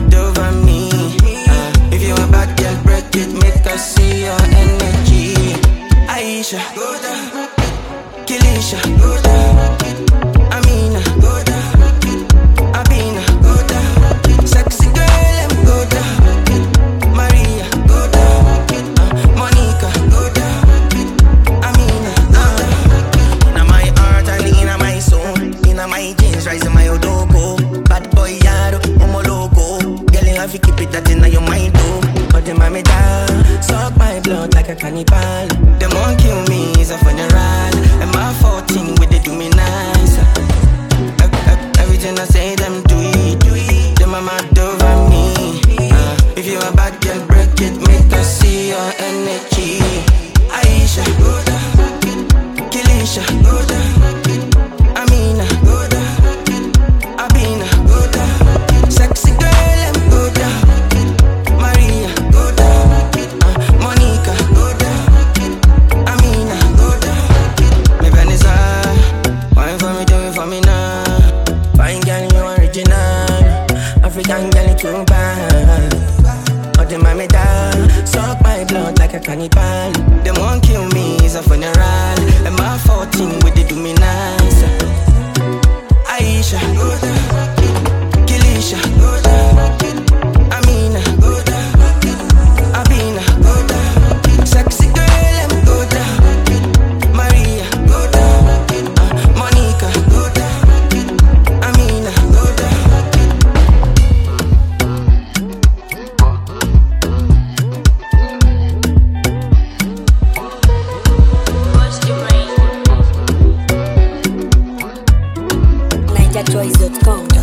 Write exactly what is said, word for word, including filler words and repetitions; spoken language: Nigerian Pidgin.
mad over me. Uh, if you a bad girl, break it, make us see your energy. Aisha, go down. Kilisha, go down. Amina, go down. Abina, go down. Sexy girl, let me go down. Maria, go down. uh, Monica, go down. Amina, go down. Inna my heart and inna my soul, inna my jeans, rising my odogo. Bad boy yaro, omo loco. Girl, you have to keep it that inna your mind too. But the mommy down, suck my blood like a cannibal. Them won't kill me, it's a funeral. And my fourteen with they do me nice. Everything I say, them do it, do it. Them a mad over me. uh, If you a bad girl, break it, make us see your energy. Aisha, go down. Kilisha, go down. Amina, go down. Abina, go down. Sexy girl, let me go down. Maria, go down. uh, Monica, go down. Amina, go down. Me Vanessa, wine for me, do it for me now. Fine girl, you original. African girl, you too bad. But them mommy down, suck my blood like a cannibal. Them won't kill me, it's a funeral. And my fourteen with they do me nice. Aisha, go down. Kilisha, go down. Amina, go down. Abina, go down. Sexy girl, let me go down. Maria, go down. uh, Monica, go down. Amina, go down. niger choice dot com